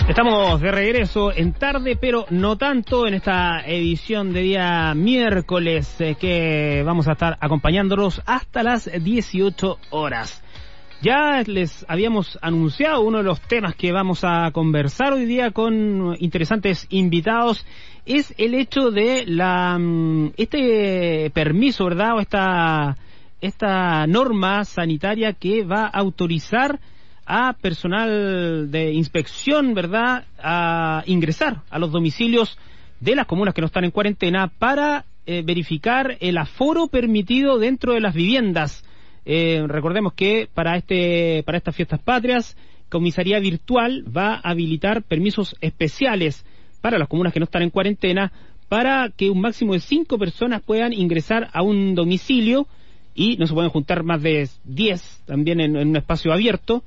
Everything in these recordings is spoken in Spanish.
Estamos de regreso en tarde, pero no tanto, en esta edición de día miércoles que vamos a estar acompañándolos hasta las 18 horas. Ya les habíamos anunciado uno de los temas que vamos a conversar hoy día con interesantes invitados, es el hecho de este permiso, ¿verdad? O esta norma sanitaria que va a autorizar a personal de inspección, ¿verdad?, a ingresar a los domicilios de las comunas que no están en cuarentena para verificar el aforo permitido dentro de las viviendas. Recordemos que para estas fiestas patrias, Comisaría Virtual va a habilitar permisos especiales para las comunas que no están en cuarentena para que un máximo de 5 personas puedan ingresar a un domicilio y no se pueden juntar más de 10 también en un espacio abierto.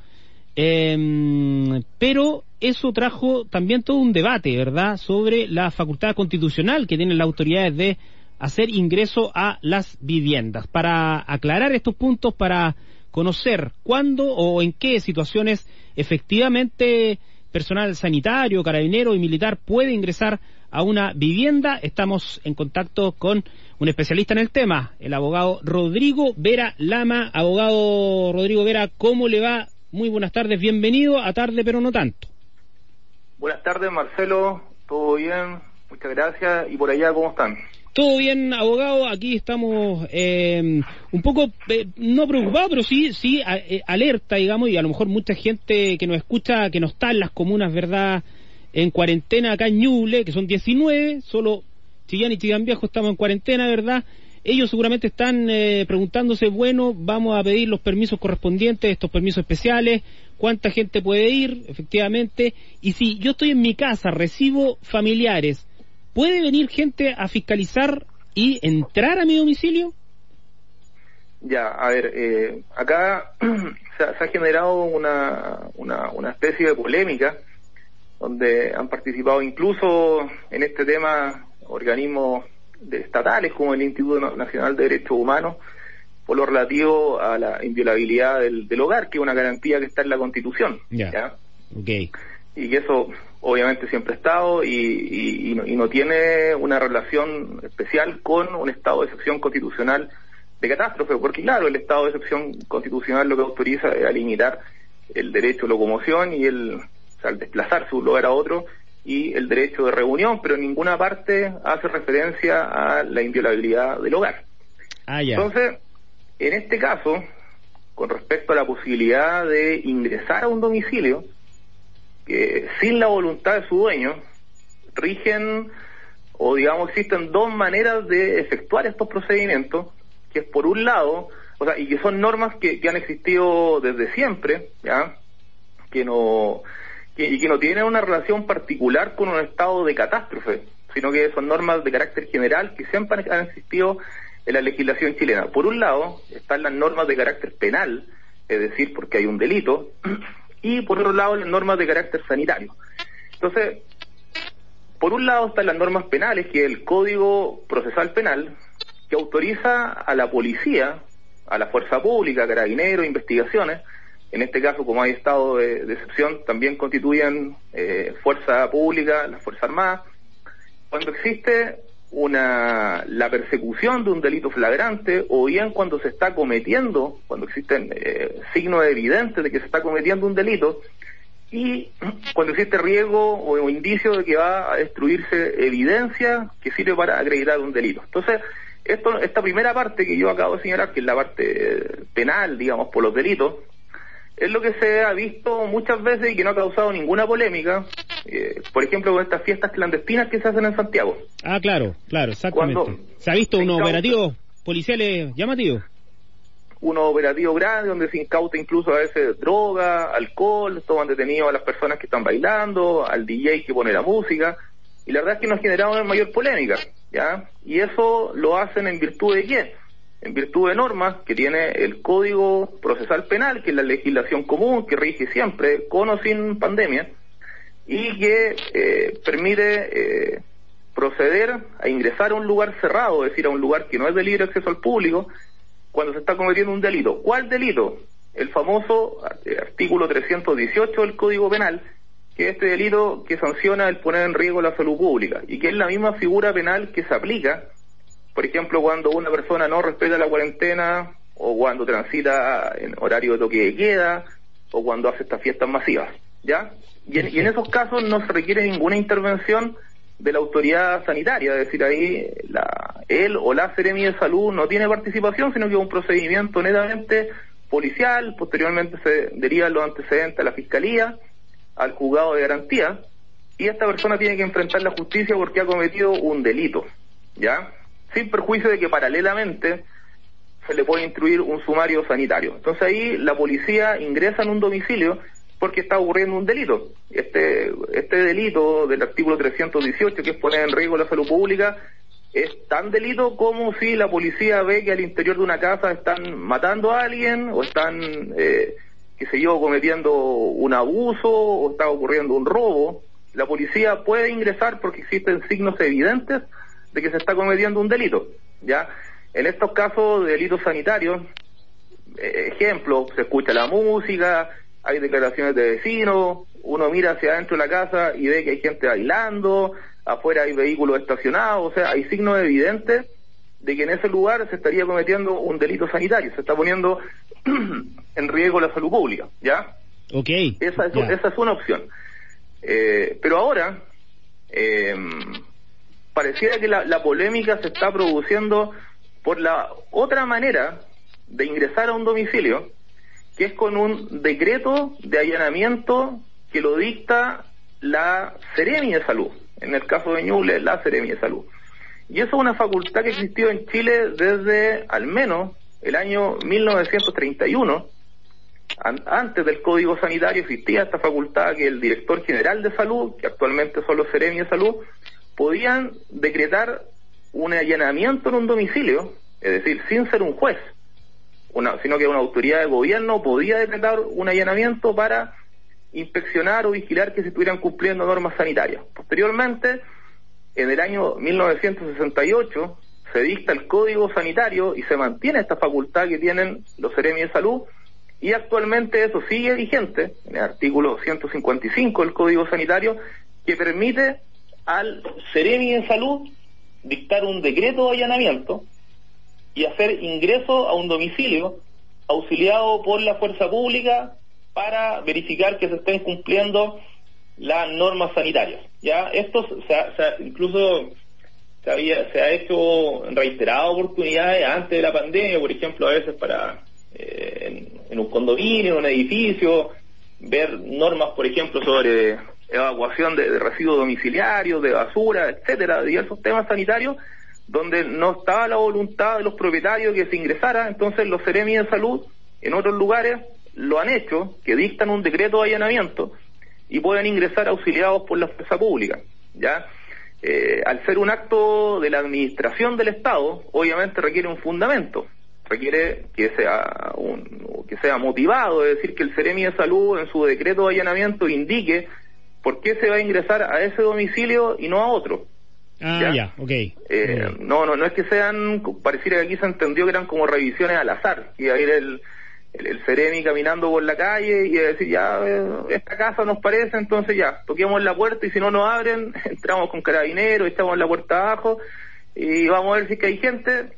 Pero eso trajo también todo un debate, ¿verdad?, sobre la facultad constitucional que tienen las autoridades de hacer ingreso a las viviendas. Para aclarar estos puntos, para conocer cuándo o en qué situaciones efectivamente personal sanitario, carabinero y militar puede ingresar a una vivienda, estamos en contacto con un especialista en el tema, el abogado Rodrigo Vera Lama. Abogado Rodrigo Vera, ¿cómo le va? Muy buenas tardes, bienvenido a Tarde pero no tanto. Buenas tardes, Marcelo, todo bien, muchas gracias. ¿Y por allá cómo están? Todo bien, abogado, aquí estamos un poco, no preocupados, pero sí alerta, digamos, y a lo mejor mucha gente que nos escucha, que no está en las comunas, ¿verdad?, en cuarentena acá en Ñuble, que son 19, solo Chillán y Chillán Viejo estamos en cuarentena, ¿verdad? Ellos seguramente están preguntándose, bueno, vamos a pedir los permisos correspondientes, estos permisos especiales, cuánta gente puede ir, efectivamente, y si yo estoy en mi casa, recibo familiares, ¿puede venir gente a fiscalizar y entrar a mi domicilio? Ya, a ver, acá se ha generado una especie de polémica, donde han participado incluso en este tema organismos estatales como el Instituto Nacional de Derechos Humanos, por lo relativo a la inviolabilidad del hogar, que es una garantía que está en la Constitución. ¿Ya? Okay. Y que eso obviamente siempre ha estado y no tiene una relación especial con un estado de excepción constitucional de catástrofe, porque claro, el estado de excepción constitucional lo que autoriza es a limitar el derecho a locomoción y el desplazarse de un lugar a otro, y el derecho de reunión, pero en ninguna parte hace referencia a la inviolabilidad del hogar. Entonces, en este caso, con respecto a la posibilidad de ingresar a un domicilio, sin la voluntad de su dueño, rigen, o digamos, existen dos maneras de efectuar estos procedimientos, que es por un lado, y que son normas que han existido desde siempre, ¿ya?, que no tienen una relación particular con un estado de catástrofe, sino que son normas de carácter general que siempre han existido en la legislación chilena. Por un lado están las normas de carácter penal, es decir, porque hay un delito, y por otro lado las normas de carácter sanitario. Entonces, por un lado están las normas penales, que es el Código Procesal Penal, que autoriza a la policía, a la fuerza pública, carabineros, investigaciones. En este caso, como hay estado de excepción, también constituyen fuerza pública, la Fuerza Armada. Cuando existe la persecución de un delito flagrante, o bien cuando se está cometiendo, cuando existen signos evidentes de que se está cometiendo un delito, y cuando existe riesgo o indicio de que va a destruirse evidencia que sirve para acreditar un delito. Entonces, esta primera parte que yo acabo de señalar, que es la parte penal, digamos, por los delitos, es lo que se ha visto muchas veces y que no ha causado ninguna polémica, por ejemplo, con estas fiestas clandestinas que se hacen en Santiago. Claro, exactamente. ¿Se ha visto unos operativos policiales llamativos? Unos operativos grandes donde se incauta incluso a veces droga, alcohol, toman detenidos a las personas que están bailando, al DJ que pone la música, y la verdad es que no ha generado mayor polémica, ¿ya? Y eso lo hacen en virtud de ¿qué? En virtud de normas que tiene el Código Procesal Penal, que es la legislación común que rige siempre, con o sin pandemia, y que permite proceder a ingresar a un lugar cerrado, es decir, a un lugar que no es de libre acceso al público, cuando se está cometiendo un delito. ¿Cuál delito? El famoso artículo 318 del Código Penal, que es este delito que sanciona el poner en riesgo la salud pública, y que es la misma figura penal que se aplica, por ejemplo, cuando una persona no respeta la cuarentena, o cuando transita en horario de toque de queda, o cuando hace estas fiestas masivas, ¿ya? Y en esos casos no se requiere ninguna intervención de la autoridad sanitaria, es decir, ahí él o la Seremi de Salud no tiene participación, sino que es un procedimiento netamente policial. Posteriormente se derivan los antecedentes a la Fiscalía, al juzgado de garantía, y esta persona tiene que enfrentar la justicia porque ha cometido un delito, ¿ya? Sin perjuicio de que paralelamente se le puede instruir un sumario sanitario. Entonces ahí la policía ingresa en un domicilio porque está ocurriendo un delito. Este delito del artículo 318, que es poner en riesgo la salud pública, es tan delito como si la policía ve que al interior de una casa están matando a alguien, o están, cometiendo un abuso, o está ocurriendo un robo. La policía puede ingresar porque existen signos evidentes de que se está cometiendo un delito, ¿ya? En estos casos de delitos sanitarios, ejemplo, se escucha la música, hay declaraciones de vecinos, uno mira hacia adentro de la casa y ve que hay gente bailando, afuera hay vehículos estacionados, o sea, hay signos evidentes de que en ese lugar se estaría cometiendo un delito sanitario, se está poniendo en riesgo la salud pública, ¿ya? Okay. Esa es una opción. Pero ahora, pareciera que la polémica se está produciendo por la otra manera de ingresar a un domicilio, que es con un decreto de allanamiento que lo dicta la Seremi de Salud, en el caso de Ñuble, la Seremi de Salud. Y eso es una facultad que existió en Chile desde al menos el año 1931. Antes del Código Sanitario existía esta facultad que el director general de salud, que actualmente son los Seremi de Salud, podían decretar un allanamiento en un domicilio, es decir, sin ser un juez, sino que una autoridad de gobierno podía decretar un allanamiento para inspeccionar o vigilar que se estuvieran cumpliendo normas sanitarias. Posteriormente, en el año 1968, se dicta el Código Sanitario y se mantiene esta facultad que tienen los Seremi de Salud, y actualmente eso sigue vigente en el artículo 155 del Código Sanitario, que permite al Seremi de Salud dictar un decreto de allanamiento y hacer ingreso a un domicilio auxiliado por la fuerza pública para verificar que se estén cumpliendo las normas sanitarias. Ya esto incluso se ha hecho en reiteradas oportunidades antes de la pandemia, por ejemplo, a veces para en un condominio, en un edificio, ver normas, por ejemplo, sobre evacuación de residuos domiciliarios, de basura, etcétera, de diversos temas sanitarios, donde no estaba la voluntad de los propietarios que se ingresara. Entonces los Seremi de Salud en otros lugares lo han hecho, que dictan un decreto de allanamiento y pueden ingresar auxiliados por la fuerza pública, ¿ya? Al ser un acto de la administración del Estado, obviamente requiere un fundamento, requiere que sea motivado, es decir, que el Seremi de Salud en su decreto de allanamiento indique por qué se va a ingresar a ese domicilio y no a otro. Okay. No es que sean, pareciera que aquí se entendió que eran como revisiones al azar, y a ir el Seremi caminando por la calle y decir, esta casa nos parece, entonces toquemos la puerta, y si no nos abren, entramos con carabineros, echamos la puerta abajo y vamos a ver si es que hay gente,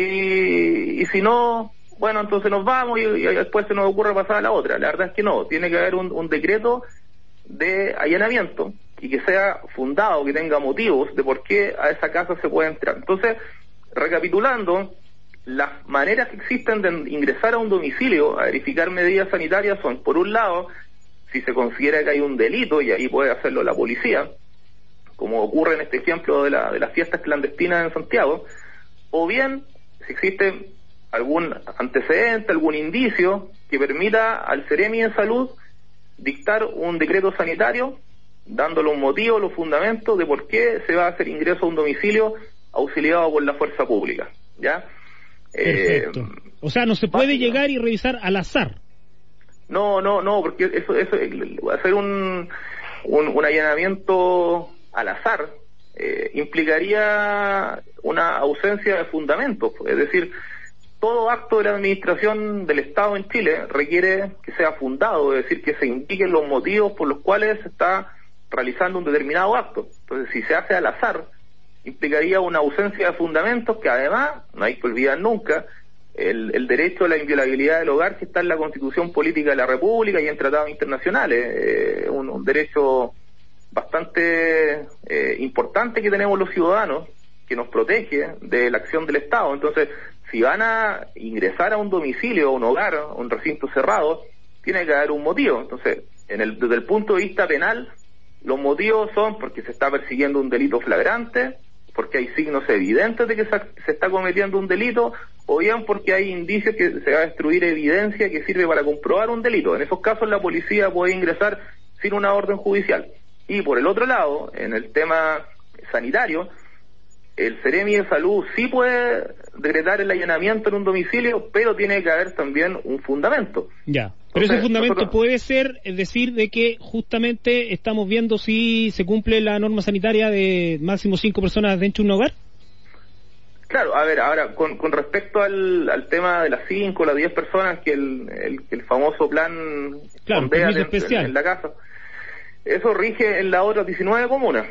y si no, bueno, entonces nos vamos y después se nos ocurre pasar a la otra. La verdad es que no, tiene que haber un decreto de allanamiento y que sea fundado, que tenga motivos de por qué a esa casa se puede entrar. Entonces, recapitulando, las maneras que existen de ingresar a un domicilio a verificar medidas sanitarias son, por un lado, si se considera que hay un delito, y ahí puede hacerlo la policía, como ocurre en este ejemplo de las fiestas clandestinas en Santiago, o bien si existe algún antecedente, algún indicio que permita al Seremi de Salud dictar un decreto sanitario, dándole un motivo, los fundamentos de por qué se va a hacer ingreso a un domicilio auxiliado por la fuerza pública, ¿ya? Perfecto. O sea, no se puede llegar y revisar al azar. No, porque eso hacer un allanamiento al azar implicaría una ausencia de fundamentos. Es decir, todo acto de la administración del Estado en Chile requiere que sea fundado, es decir, que se indiquen los motivos por los cuales se está realizando un determinado acto. Entonces, si se hace al azar, implicaría una ausencia de fundamentos que además, no hay que olvidar nunca, el derecho a la inviolabilidad del hogar que está en la Constitución Política de la República y en tratados internacionales, un derecho bastante importante que tenemos los ciudadanos, que nos protege de la acción del Estado. Entonces, si van a ingresar a un domicilio, a un hogar, a un recinto cerrado, tiene que haber un motivo. Entonces, desde el punto de vista penal, los motivos son porque se está persiguiendo un delito flagrante, porque hay signos evidentes de que se está cometiendo un delito, o bien porque hay indicios que se va a destruir evidencia que sirve para comprobar un delito. En esos casos la policía puede ingresar sin una orden judicial. Y por el otro lado, en el tema sanitario, el Seremi de Salud sí puede decretar el allanamiento en un domicilio, pero tiene que haber también un fundamento. Ya, pero ese fundamento puede ser, es decir, de que justamente estamos viendo si se cumple la norma sanitaria de máximo 5 personas dentro de un hogar. Claro, a ver, ahora, con respecto al tema de las 5 o las 10 personas que el famoso plan ondea en la casa, eso rige en las otras 19 comunas,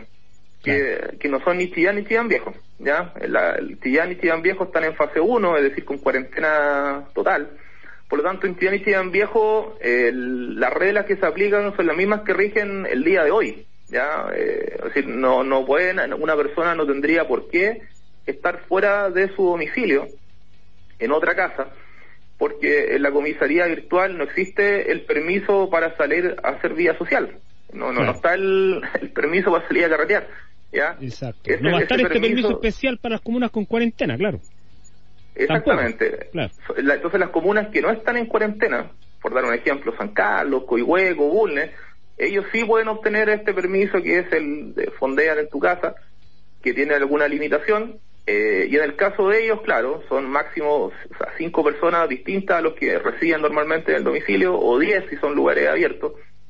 que no son ni Chillán ni Chillán Viejo, ¿ya? El Chillán y Chillán Viejo están en fase 1, es decir, con cuarentena total. Por lo tanto, en Chillán y Chillán Viejo, las reglas que se aplican son las mismas que rigen el día de hoy, ¿ya? Es decir, no pueden, una persona no tendría por qué estar fuera de su domicilio, en otra casa, porque en la comisaría virtual no existe el permiso para salir a hacer vida social. No está el permiso para salir a carretear, ¿ya? Exacto. No va a estar este permiso especial para las comunas con cuarentena, claro. Exactamente. Claro. Entonces las comunas que no están en cuarentena, por dar un ejemplo, San Carlos, Coihueco, Bulnes, ellos sí pueden obtener este permiso que es el de fondear en tu casa, que tiene alguna limitación, y en el caso de ellos, claro, son máximo 5 personas distintas a los que residen normalmente en el domicilio, o 10 si son lugares abiertos.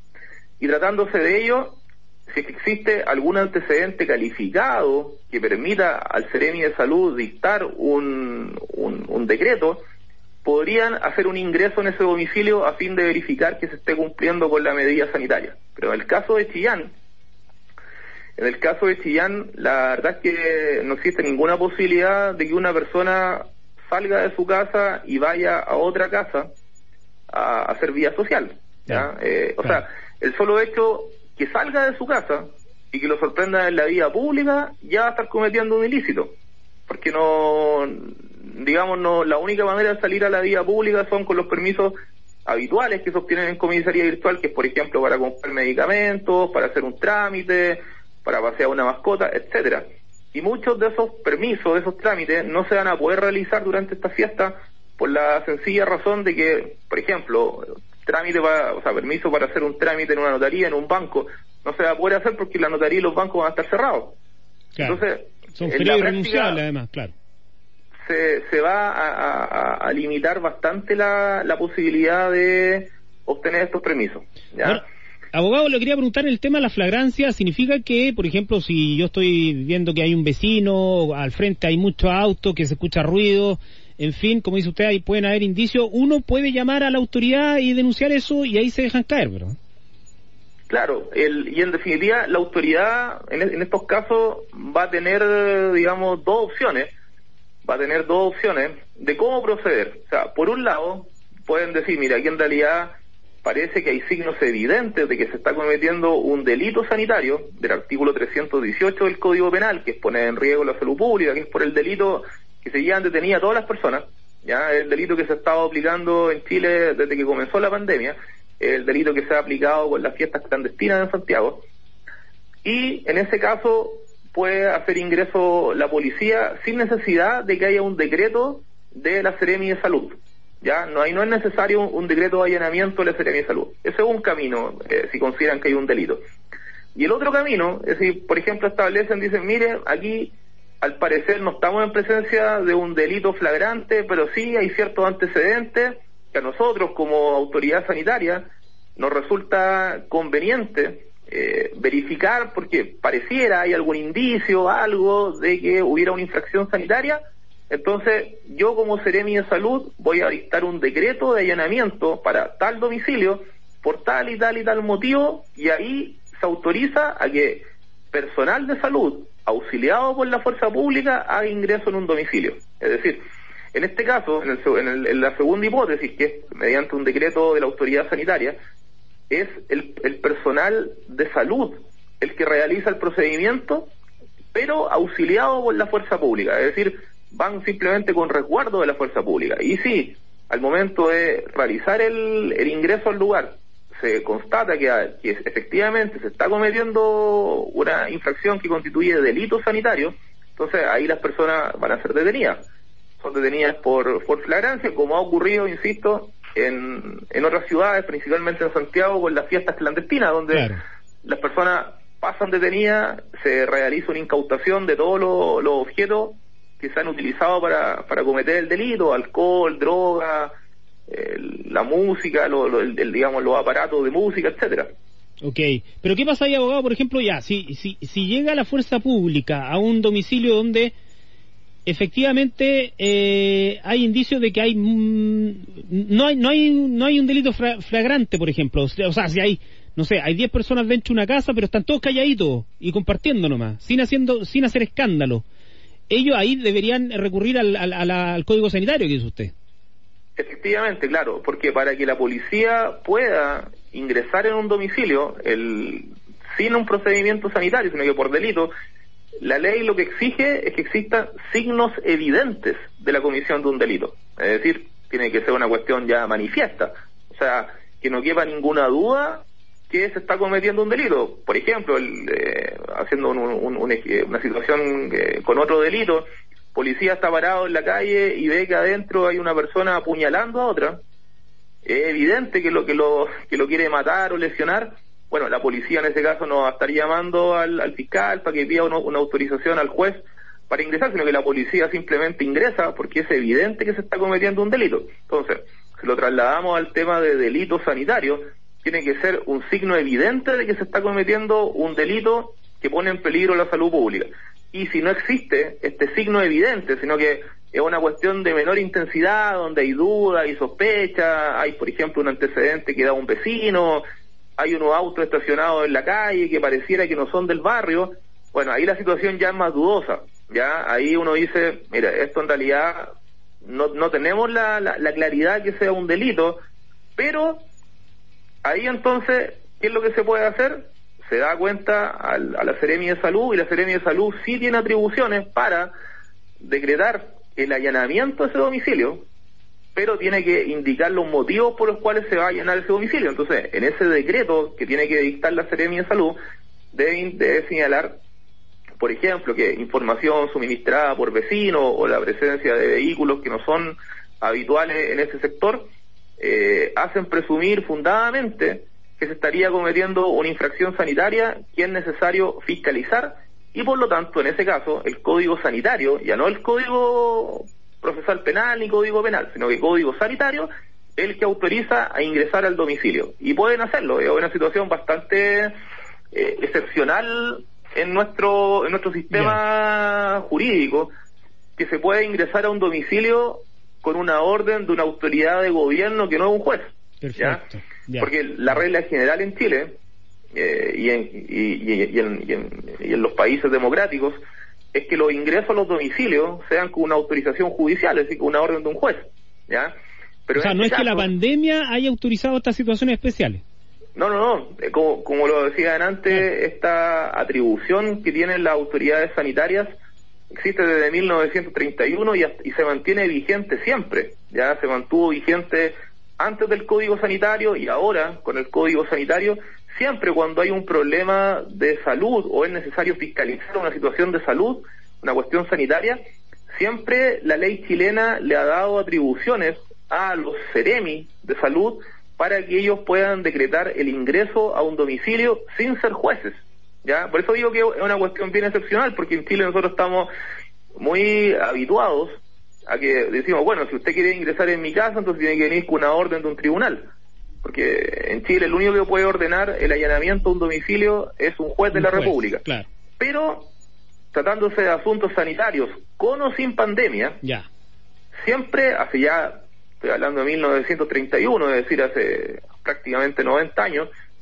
Y tratándose de ello, si existe algún antecedente calificado que permita al Seremi de Salud dictar un decreto, podrían hacer un ingreso en ese domicilio a fin de verificar que se esté cumpliendo con la medida sanitaria. Pero en el caso de Chillán, la verdad es que no existe ninguna posibilidad de que una persona salga de su casa y vaya a otra casa a hacer vida social, ¿ya? O sea, el solo hecho que salga de su casa y que lo sorprenda en la vía pública ya va a estar cometiendo un ilícito, porque la única manera de salir a la vía pública son con los permisos habituales que se obtienen en comisaría virtual, que es por ejemplo para comprar medicamentos, para hacer un trámite, para pasear una mascota, etcétera. Y muchos de esos permisos, de esos trámites, no se van a poder realizar durante esta fiesta por la sencilla razón de que, por ejemplo, permiso para hacer un trámite en una notaría, en un banco, no se va a poder hacer porque la notaría y los bancos van a estar cerrados. Claro. Entonces, son feriados irrenunciables además, claro. Se va a limitar bastante la posibilidad de obtener estos permisos, ¿ya? Bueno, abogado, le quería preguntar el tema de la flagrancia. ¿Significa que, por ejemplo, si yo estoy viendo que hay un vecino, al frente hay mucho auto, que se escucha ruido, en fin, como dice usted, ahí pueden haber indicios, uno puede llamar a la autoridad y denunciar eso y ahí se dejan caer, ¿verdad? Claro, y en definitiva la autoridad en estos casos va a tener, digamos, dos opciones de cómo proceder. O sea, por un lado, pueden decir, mira, aquí en realidad parece que hay signos evidentes de que se está cometiendo un delito sanitario del artículo 318 del Código Penal, que es poner en riesgo la salud pública, que es por el delito que se llevan detenidas a todas las personas, ya el delito que se ha estado aplicando en Chile desde que comenzó la pandemia, el delito que se ha aplicado con las fiestas clandestinas en Santiago, y en ese caso puede hacer ingreso la policía sin necesidad de que haya un decreto de la Seremi de Salud. Ya no es necesario un decreto de allanamiento de la Seremi de Salud. Ese es un camino, si consideran que hay un delito. Y el otro camino, es decir, por ejemplo, dicen, mire, aquí al parecer no estamos en presencia de un delito flagrante, pero sí hay ciertos antecedentes que a nosotros como autoridad sanitaria nos resulta conveniente verificar, porque pareciera hay algún indicio, algo de que hubiera una infracción sanitaria. Entonces yo como Seremi de Salud voy a dictar un decreto de allanamiento para tal domicilio por tal y tal y tal motivo, y ahí se autoriza a que personal de salud, auxiliado por la fuerza pública, haga ingreso en un domicilio. Es decir, en este caso, en la segunda hipótesis, que es mediante un decreto de la autoridad sanitaria, es el personal de salud el que realiza el procedimiento, pero auxiliado por la fuerza pública. Es decir, van simplemente con resguardo de la fuerza pública. Y si al momento de realizar el ingreso al lugar se constata que efectivamente se está cometiendo una infracción que constituye delito sanitario, entonces ahí las personas van a ser detenidas. Son detenidas por flagrancia, como ha ocurrido, insisto, en otras ciudades, principalmente en Santiago, con las fiestas clandestinas, donde claro, las personas pasan detenidas, se realiza una incautación de todos los objetos que se han utilizado para cometer el delito: alcohol, droga, la música, digamos, los aparatos de música, etcétera. Okay, pero ¿qué pasa ahí, abogado? Por ejemplo, ya, si llega la fuerza pública a un domicilio donde efectivamente hay indicios de que hay no hay un delito flagrante, por ejemplo, o sea, si hay, no sé, hay 10 personas dentro de una casa, pero están todos calladitos y compartiendo nomás, sin hacer escándalo, ellos ahí deberían recurrir al Código Sanitario, que dice usted. Efectivamente, claro, porque para que la policía pueda ingresar en un domicilio sin un procedimiento sanitario, sino que por delito, la ley lo que exige es que existan signos evidentes de la comisión de un delito. Es decir, tiene que ser una cuestión ya manifiesta, o sea, que no quepa ninguna duda que se está cometiendo un delito. Por ejemplo, haciendo una situación con otro delito, policía está parado en la calle y ve que adentro hay una persona apuñalando a otra, es evidente que lo quiere matar o lesionar. Bueno, la policía en ese caso no va a estar llamando al fiscal para que pida una autorización al juez para ingresar, sino que la policía simplemente ingresa porque es evidente que se está cometiendo un delito. Entonces, si lo trasladamos al tema de delito sanitario, tiene que ser un signo evidente de que se está cometiendo un delito que pone en peligro la salud pública. Y si no existe este signo evidente, sino que es una cuestión de menor intensidad, donde hay duda, hay sospecha, hay, por ejemplo, un antecedente que da un vecino, hay unos autos estacionados en la calle que pareciera que no son del barrio, bueno, ahí la situación ya es más dudosa, ya ahí uno dice, mira, esto en realidad no tenemos la claridad que sea un delito, pero ahí entonces, ¿qué es lo que se puede hacer? Se da cuenta a la Seremi de Salud, y la Seremi de Salud sí tiene atribuciones para decretar el allanamiento de ese domicilio, pero tiene que indicar los motivos por los cuales se va a allanar ese domicilio. Entonces, en ese decreto que tiene que dictar la Seremi de Salud, debe señalar, por ejemplo, que información suministrada por vecinos o la presencia de vehículos que no son habituales en ese sector hacen presumir fundadamente que se estaría cometiendo una infracción sanitaria que es necesario fiscalizar, y por lo tanto, en ese caso, el Código Sanitario, ya no el Código Procesal Penal ni Código Penal, sino que Código Sanitario, el que autoriza a ingresar al domicilio. Y pueden hacerlo, es una situación bastante excepcional en nuestro sistema jurídico, que se puede ingresar a un domicilio con una orden de una autoridad de gobierno que no es un juez. Perfecto. ¿Ya? Porque la regla general en Chile y en los países democráticos es que los ingresos a los domicilios sean con una autorización judicial, es decir, con una orden de un juez, ¿ya? Pero o sea, no es que la pandemia haya autorizado estas situaciones especiales. No. Como lo decía antes, esta atribución que tienen las autoridades sanitarias existe desde 1931 y se mantiene vigente siempre. Ya se mantuvo vigente antes del Código Sanitario y ahora con el Código Sanitario. Siempre cuando hay un problema de salud o es necesario fiscalizar una situación de salud, una cuestión sanitaria, siempre la ley chilena le ha dado atribuciones a los Seremi de Salud para que ellos puedan decretar el ingreso a un domicilio sin ser jueces, ¿ya? Por eso digo que es una cuestión bien excepcional, porque en Chile nosotros estamos muy habituados a que decimos, bueno, si usted quiere ingresar en mi casa, entonces tiene que venir con una orden de un tribunal, porque en Chile el único que puede ordenar el allanamiento de un domicilio es un juez de la República. Claro. Pero, tratándose de asuntos sanitarios, con o sin pandemia, ya, siempre, hace ya, estoy hablando de 1931, es decir, hace prácticamente 90 años,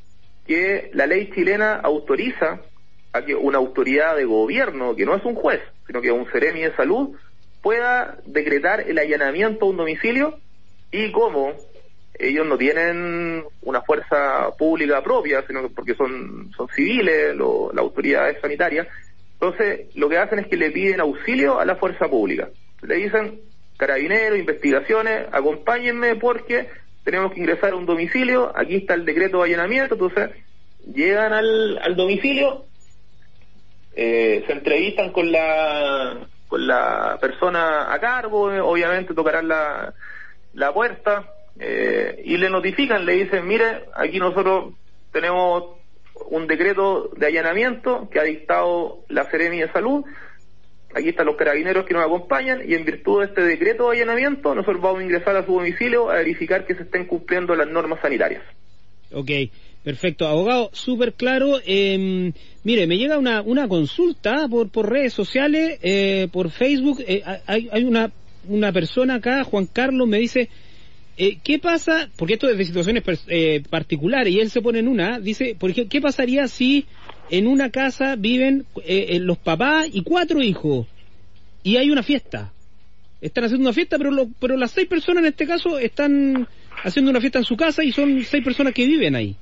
que la ley chilena autoriza a que una autoridad de gobierno, que no es un juez, sino que es un Seremi de Salud, pueda decretar el allanamiento a un domicilio, y como ellos no tienen una fuerza pública propia, sino que porque son civiles, las autoridades sanitarias, entonces lo que hacen es que le piden auxilio a la fuerza pública. Le dicen: carabineros, investigaciones, acompáñenme porque tenemos que ingresar a un domicilio, aquí está el decreto de allanamiento. Entonces llegan al domicilio, se entrevistan con la persona a cargo, obviamente tocarán la puerta, y le notifican, le dicen: mire, aquí nosotros tenemos un decreto de allanamiento que ha dictado la Seremi de Salud, aquí están los carabineros que nos acompañan, y en virtud de este decreto de allanamiento nosotros vamos a ingresar a su domicilio a verificar que se estén cumpliendo las normas sanitarias. Ok, perfecto. Abogado, súper claro. Mire, me llega una consulta por redes sociales, por Facebook. Hay una persona acá, Juan Carlos, me dice: ¿qué pasa? Porque esto es de situaciones particulares, y él se pone en una, dice, por ejemplo, ¿qué pasaría si en una casa viven los papás y 4 hijos y hay una fiesta? Están haciendo una fiesta, pero las 6 personas en este caso están haciendo una fiesta en su casa y son 6 personas que viven ahí.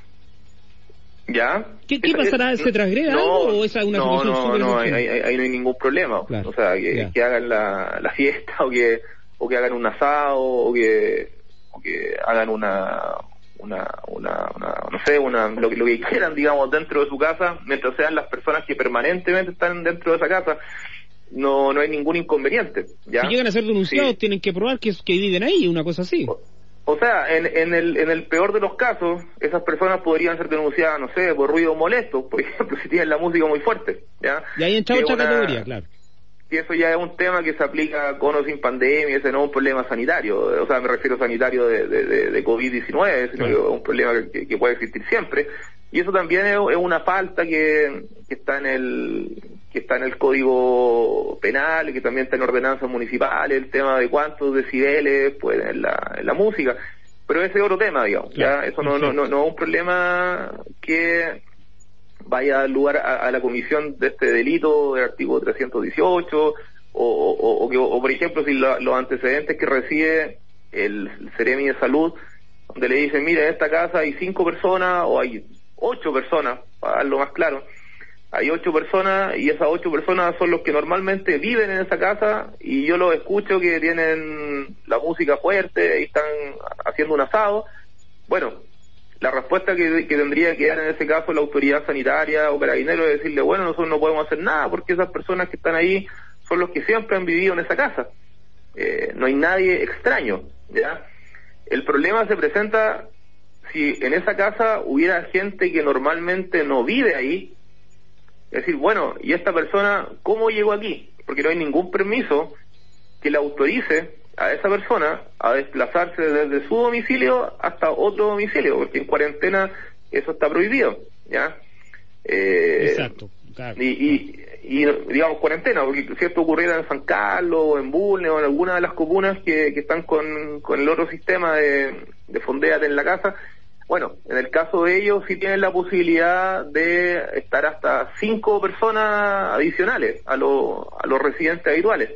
¿Ya? ¿Qué pasará? ¿Se transgrede algo o esa es una situación súper ahí no hay ningún problema. Claro. O sea, que hagan la fiesta o que hagan un asado o que hagan lo que quieran, digamos, dentro de su casa, mientras sean las personas que permanentemente están dentro de esa casa, no hay ningún inconveniente, ¿ya? Si llegan a ser denunciados, sí, tienen que probar que viven ahí, una cosa así. O sea, en el peor de los casos, esas personas podrían ser denunciadas, no sé, por ruido molesto, por ejemplo, si tienen la música muy fuerte, ¿ya? Y ahí entra otra categoría, claro. Y eso ya es un tema que se aplica con o sin pandemia, ese no es un problema sanitario, o sea, me refiero sanitario de COVID-19, sino que es un problema que puede existir siempre, y eso también es una falta que está en el Código Penal, y que también está en ordenanzas municipales, el tema de cuántos decibeles pueden en la música, pero ese es otro tema, digamos, claro, ya eso no es un problema que vaya a dar lugar a la comisión de este delito del artículo 318, o por ejemplo, si los antecedentes que recibe el Seremi de Salud, donde le dicen: mira, en esta casa hay 5 personas, o hay 8 personas, para darlo más claro, hay 8 personas, y esas 8 personas son los que normalmente viven en esa casa, y yo los escucho que tienen la música fuerte y están haciendo un asado. Bueno, la respuesta que tendría que dar en ese caso la autoridad sanitaria o carabinero es decirle: bueno, nosotros no podemos hacer nada porque esas personas que están ahí son los que siempre han vivido en esa casa, no hay nadie extraño, ¿ya? El problema se presenta si en esa casa hubiera gente que normalmente no vive ahí. Es decir, bueno, ¿y esta persona cómo llegó aquí? Porque no hay ningún permiso que le autorice a esa persona a desplazarse desde su domicilio hasta otro domicilio, porque en cuarentena eso está prohibido, ¿ya? Exacto, claro. Y digamos cuarentena, porque si esto ocurriera en San Carlos, o en Bulnes, o en alguna de las comunas que están con el otro sistema de fondéate en la casa, bueno, en el caso de ellos sí tienen la posibilidad de estar hasta 5 personas adicionales a los residentes habituales.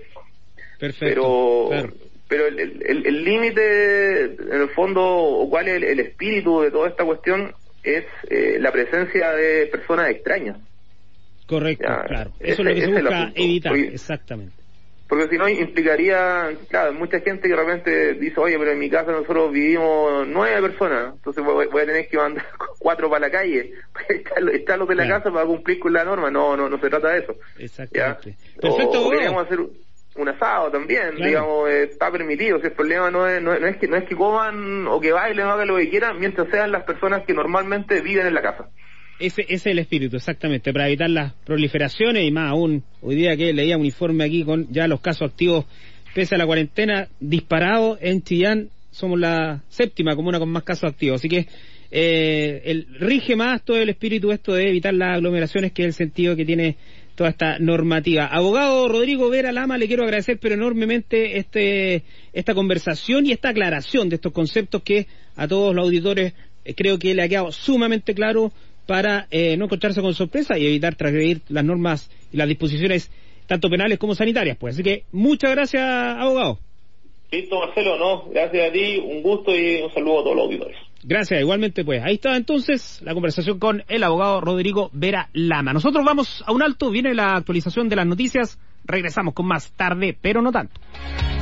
Perfecto. Pero el límite, en el fondo, o cuál es el espíritu de toda esta cuestión, es la presencia de personas extrañas. Correcto, ya, claro. Eso es lo que se busca evitar, exactamente. Porque si no implicaría, claro, mucha gente que de repente dice: oye, pero en mi casa nosotros vivimos 9 personas, entonces voy a tener que mandar 4 para la calle, están los de la casa para cumplir con la norma. No se trata de eso. Exactamente. ¿Ya? Perfecto. O queremos hacer un asado también, claro, digamos, está permitido. Si el problema no es que coman o que bailen o hagan lo que quieran, mientras sean las personas que normalmente viven en la casa. Ese es el espíritu, exactamente, para evitar las proliferaciones, y más aún, hoy día que leía un informe aquí con ya los casos activos, pese a la cuarentena, disparados en Chillán, somos la 7ª comuna con más casos activos, así que rige más todo el espíritu esto de evitar las aglomeraciones, que es el sentido que tiene toda esta normativa. Abogado Rodrigo Vera Lama, le quiero agradecer pero enormemente esta conversación y esta aclaración de estos conceptos que a todos los auditores creo que le ha quedado sumamente claro para no encontrarse con sorpresa y evitar transgredir las normas y las disposiciones tanto penales como sanitarias, pues. Así que muchas gracias, abogado. Listo, Marcelo, no, gracias a ti, un gusto y un saludo a todos los auditores. Gracias, igualmente, pues. Ahí está entonces la conversación con el abogado Rodrigo Vera Lama. Nosotros vamos a un alto, viene la actualización de las noticias, regresamos con más tarde, pero no tanto.